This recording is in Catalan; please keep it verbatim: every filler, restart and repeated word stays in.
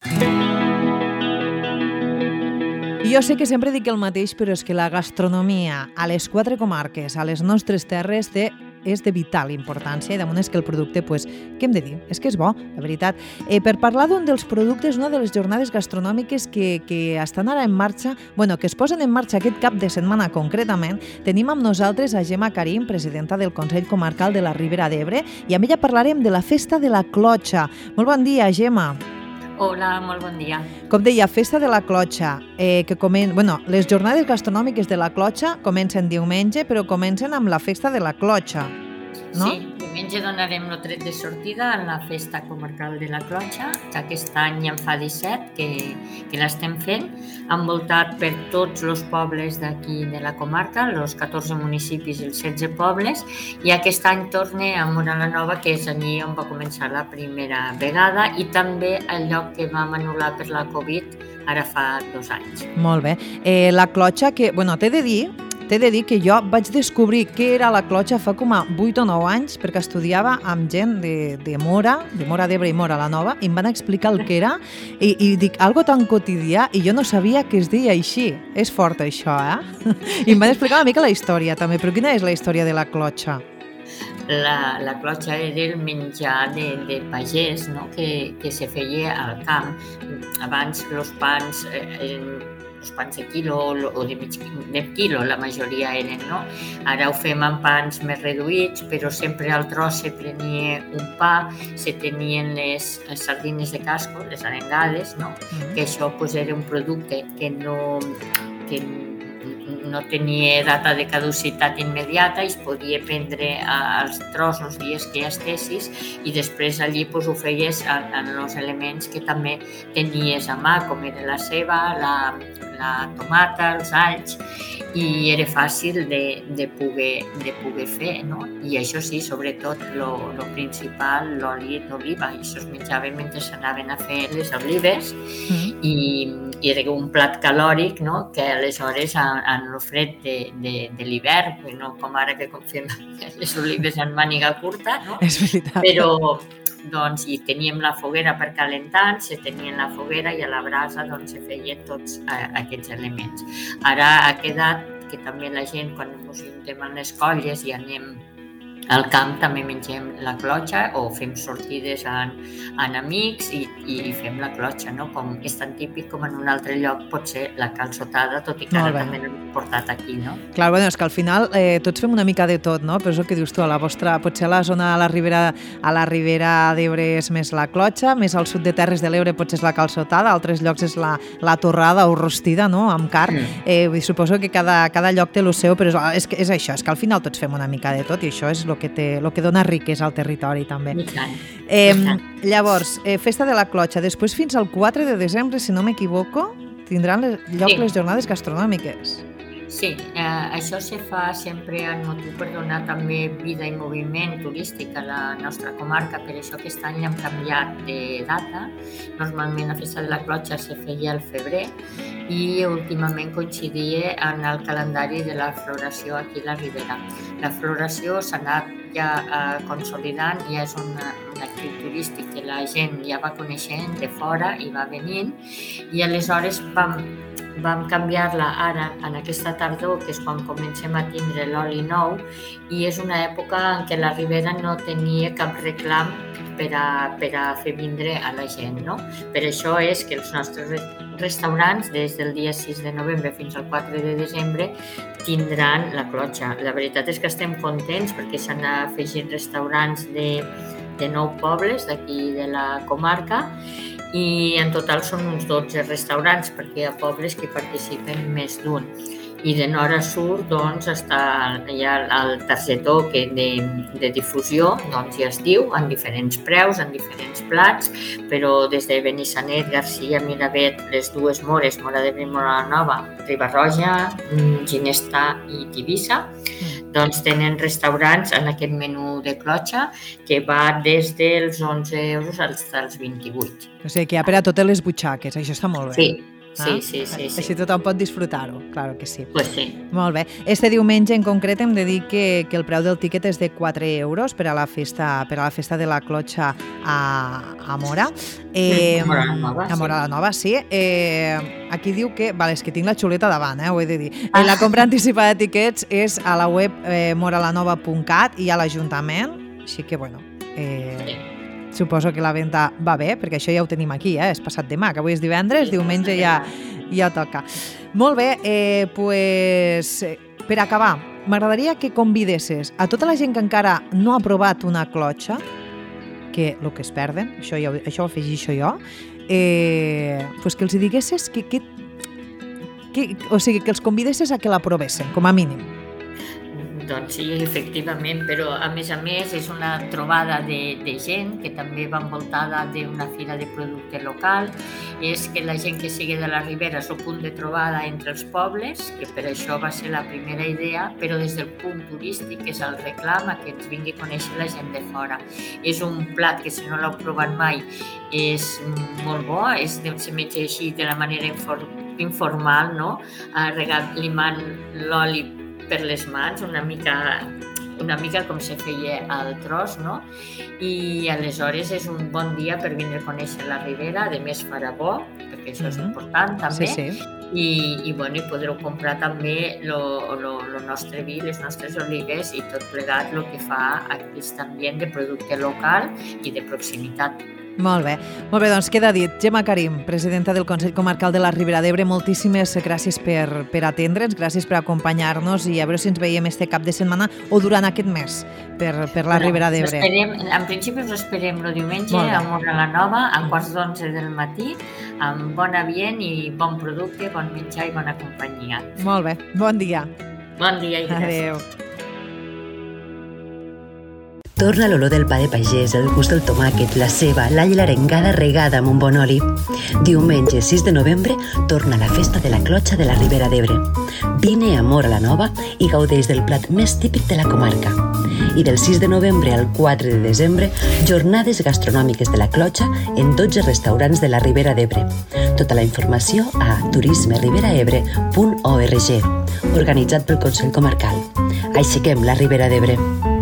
Jo sé que sempre dic el mateix, però és que la gastronomia a les quatre comarques, a les nostres terres, té és de vital importància i damunt és que el producte, pues, què hem de dir? És que és bo, la veritat. Eh, per parlar d'un dels productes, una de les jornades gastronòmiques que, que estan ara en marxa, bueno, que es posen en marxa aquest cap de setmana concretament, tenim amb nosaltres a Gemma Karim, presidenta del Consell Comarcal de la Ribera d'Ebre, i amb ella parlarem de la Festa de la Clotxa. Molt bon dia, Gemma. Hola, molt bon dia. Com deia, Festa de la Clotxa, eh, que comen... bueno, les jornades gastronòmiques de la Clotxa comencen diumenge, però comencen amb la Festa de la Clotxa, no? Sí, diumenge donarem el tret de sortida a la Festa Comarcal de la Clotxa, que aquest any en fa disset, que, que l'estem fent, envoltat per tots els pobles d'aquí de la comarca, els catorze municipis i els setze pobles, i aquest any torna a Móra la Nova, que és allí on va començar la primera vegada, i també el lloc que vam anul·lar per la Covid ara fa dos anys. Molt bé. Eh, la Clotxa, que, bueno, t'he de dir T'he de dir que jo vaig descobrir què era la Clotxa fa com a vuit o nou anys perquè estudiava amb gent de, de Móra, de Móra d'Ebre i Móra la Nova, i em van explicar el que era i, i dic, algo tan quotidià, i jo no sabia que es deia així. És fort això, eh? I em van explicar una mica la història també, però quina és la història de la Clotxa? La, la clotxa era el menjar de, de pagès, no? que, que se feia al camp. Abans els pans eh, eren els pans de quilo o de mig de quilo, la majoria eren, no? Ara ho fem amb pans més reduïts, però sempre al tros se prenia un pa, se tenien les, les sardines de casco, les arengades, no? Mm-hmm. Que això pues, era un producte que no, que no tenia data de caducitat immediata i es podia prendre als tros els dies que ja estessis i després allí pues, ho feies en els elements que també tenies a mà, com era la ceba, la, la tomata, els alls, i era fàcil de, de, poder, de poder fer, no? I això sí, sobretot, el principal, l'oli d'oliva, i això es menjava mentre s'anaven a fer les olives, mm-hmm. i, i era un plat calòric, no? Que aleshores en el fred de, de, de l'hivern, no? Com ara que fem les olives en màniga curta, no? És veritat. Però doncs, i teníem la foguera per calentar, se tenia la foguera i a la brasa doncs, se feien tots eh, aquests elements. Ara ha quedat que també la gent, quan ens juntem en les colles i anem al camp, també mengem la clotxa o fem sortides en, en amics i, i fem la clotxa, no? Com és tan típic com en un altre lloc pot ser la calçotada, tot i que ara també l'hem portat aquí, no? Clar, bueno, és que al final eh, tots fem una mica de tot, no? Però és el que dius tu, a la vostra, potser a la zona a la Ribera, a la Ribera d'Ebre és més la clotxa, més al sud de Terres de l'Ebre potser és la calçotada, a altres llocs és la, la torrada o rostida, no? Amb carn. Mm. Eh, suposo que cada, cada lloc té el seu, però és, és, és això, és que al final tots fem una mica de tot i això és el que té, el que dona riquesa al territori també. Eh, llavors, eh, Festa de la Clotxa, després fins al quatre de desembre, si no m'equivoco, tindran lloc sí. les jornades gastronòmiques. Sí, eh, això se fa sempre en motiu per donar també vida i moviment turístic a la nostra comarca, per això aquest any hem canviat de data. Normalment la Festa de la Clotxa se feia al febrer i últimament coincidia en el calendari de la floració aquí a la Ribera. La floració s'ha anat ja eh, consolidant, ja és una, un actiu turístic que la gent ja va coneixent de fora i va venint i aleshores vam vam canviar-la ara, en aquesta tardor, que és quan comencem a tindre l'oli nou, i és una època en què la Ribera no tenia cap reclam per a, per a fer vindre a la gent, no? Per això és que els nostres restaurants, des del dia sis de novembre fins al quatre de desembre, tindran la clotxa. La veritat és que estem contents perquè s'han afegit restaurants de, de nou pobles d'aquí de la comarca, i en total són uns dotze restaurants perquè hi ha pobles que participen més d'un. I de nord a sud doncs, està, hi ha el targetó que de, de difusió, doncs ja es diu, en diferents preus, en diferents plats, però des de Benissanet, Garcia, Miravet, les dues Mores, Móra d'Ebre i Móra la Nova, Riba-roja, Ginestà i Tivissa, doncs tenen restaurants en aquest menú de clotxa que va des dels onze euros als, als vint-i-vuit. O sigui que hi ha per a totes les butxaques, això està molt bé. Sí, Sí, sí, sí, sí. Així tothom pot disfrutar-ho, claro que sí. Pues sí. Molt bé. Este diumenge en concret hem de dir que, que el preu del tíquet és de quatre euros per a la festa, per a la festa de la clotxa a, a Mora. Eh, a Mora la Nova, a Mora la Nova, sí. Eh, aquí diu que... Vale, és que tinc la xuleta davant, eh, ho he de dir. Ah. La compra anticipada de tíquets és a la web eh, moralanova punt cat i a l'Ajuntament, així que, bueno... Eh, sí. Suposo que la venda va bé, perquè això ja ho tenim aquí, eh? És passat demà, que avui és divendres, diumenge ja, ja toca. Molt bé, eh, pues, per acabar, m'agradaria que convidessis a tota la gent que encara no ha provat una clotxa, que el que es perden, això, ja, això ho afegixo jo, eh, pues que els diguessis que, que, que, o sigui, que els convidessis a que la provessin, com a mínim. Doncs sí, efectivament, però a més a més és una trobada de, de gent que també va envoltada d'una fira de producte local, és que la gent que sigui de la Ribera és el punt de trobada entre els pobles, que per això va ser la primera idea, però des del punt turístic, que és el reclam, que ens vingui a conèixer la gent de fora. És un plat que si no l'heu provat mai és molt bo, és, se menja així de la manera informal, no? Regat limant l'oli per les mans, una mica, una mica com se feia al tros, no? I aleshores és un bon dia per vindre a conèixer la Ribera, a més farà bo, perquè això és important també, sí, sí. i, i, bueno, i podreu comprar també el nostre vi, les nostres olives i tot plegat el que fa aquest ambient de producte local i de proximitat. Molt bé, molt bé, doncs queda dit. Gemma Karim, presidenta del Consell Comarcal de la Ribera d'Ebre, moltíssimes gràcies per, per atendre'ns, gràcies per acompanyar-nos i a veure si ens veiem este cap de setmana o durant aquest mes per, per la bueno, Ribera d'Ebre. En principi us esperem el diumenge a Mora la Nova a quarts d'onze del matí amb bon ambient i bon producte, bon menjar i bona companyia. Molt bé, bon dia. Bon dia i gràcies. Adéu. Torna l'olor del pa de pagès, el gust del tomàquet, la ceba, l'all i l'arengada regada amb un bon oli. Diumenge sis de novembre torna la festa de la clotxa de la Ribera d'Ebre. Vine a Mora la Nova i gaudeix del plat més típic de la comarca. I del sis de novembre al quatre de desembre, jornades gastronòmiques de la clotxa en dotze restaurants de la Ribera d'Ebre. Tota la informació a turisme ribera ebre punt org, organitzat pel Consell Comarcal. Aixequem la Ribera d'Ebre.